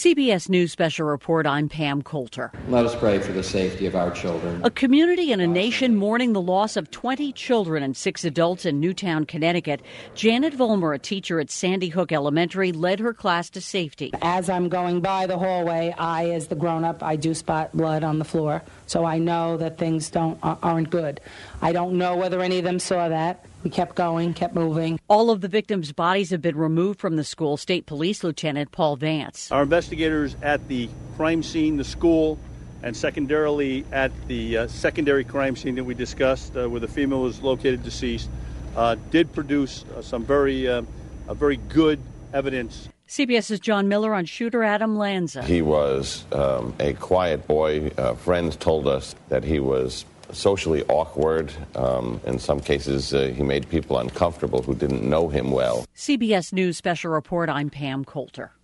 CBS News Special Report, I'm Pam Coulter. Let us pray for the safety of our children. A community and a nation mourning the loss of 20 children and 6 adults in Newtown, Connecticut. Janet Vollmer, a teacher at Sandy Hook Elementary, led her class to safety. As I'm going by the hallway, as the grown-up, I do spot blood on the floor, so I know that things aren't good. I don't know whether any of them saw that. We kept going, kept moving. All of the victims' bodies have been removed from the school. State Police Lieutenant Paul Vance. Our investigators at the crime scene, the school, and secondarily at the secondary crime scene that we discussed, where the female was located deceased, did produce some very good evidence. CBS's John Miller on shooter Adam Lanza. He was a quiet boy. Friends told us that he was socially awkward. In some cases, he made people uncomfortable who didn't know him well. CBS News Special Report, I'm Pam Coulter.